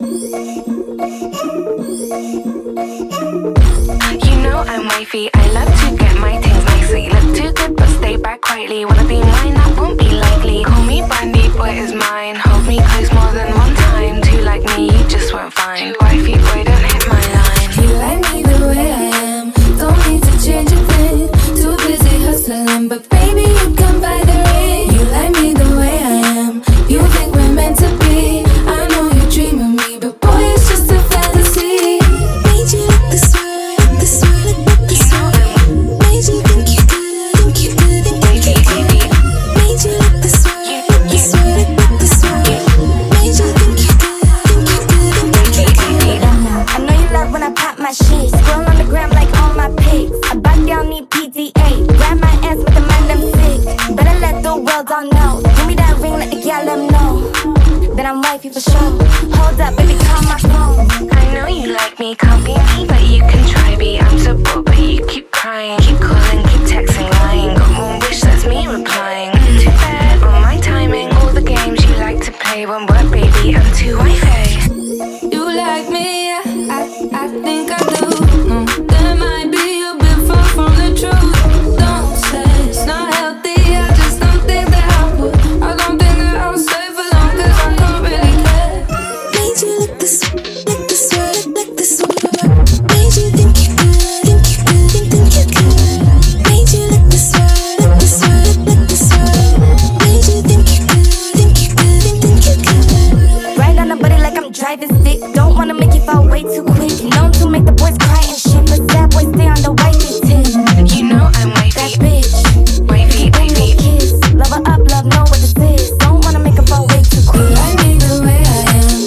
You know I'm wifey, I love to get my things nicely. Look too good but stay back quietly. Wanna be mine, that won't be likely. Call me Brandy, boy is mine. Hold me close more than one time. Two like me, you just won't find. Wifey, boy, don't hit my line. You like me the way I am, don't need to change a thing. Too busy hustling, but baby you can buy the ring. You like me the way I am, you think we're meant to be. I know you dream of me, but boy it's just a fantasy. Made you look this way, this way, look this way. Made you think you could, think you could, think you could. Made you look this way, this way, look this way. Made you think you could, think you could, think you could. I know you love when I pop my shit. Scroll on the gram like all my pics. I back down, need PDA. Grab my ass with the mind I'm sick. Better let the world all know. Give me that ring, let the gal them know. Then I'm wifey for sure. Hold up, baby, call my phone. I know you like me, can't be me, but you can try be. I'm so bored, but you keep crying. Keep calling, keep texting, lying. Got one wish, that's me replying. Too bad on my timing. All the games you like to play won't work, baby. I'm too wifey. You like me, yeah, I think I do. That might be a bit far from the truth. Don't say it's not healthy, I just don't think that I would. I don't think that I'll stay for long, cause I don't really care. Made you look this way, look this way, look this way. Made you think you could, think you could, think you could. Made you look this way, look this way, look this way. Made you think you could, think you could, think you could. Ride on the body like I'm driving stick. Don't wanna make you fall way too quick. Known to make the boys cry and shit, but sad boys stay on the wifey tip. You know I'm wifey. That bitch, Wifey, wifey. kiss. Love her up, love, know what this is. Don't wanna make her fall way too quick. You like me the way I am.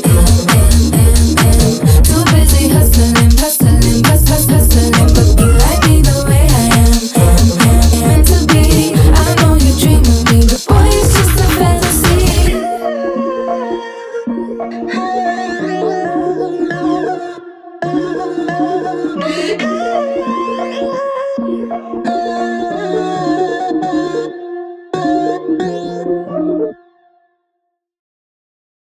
Too busy hustling, hustling, hustling. But you like me the way I am. Meant to be. I know you dream of me, but boy, it's just a fantasy.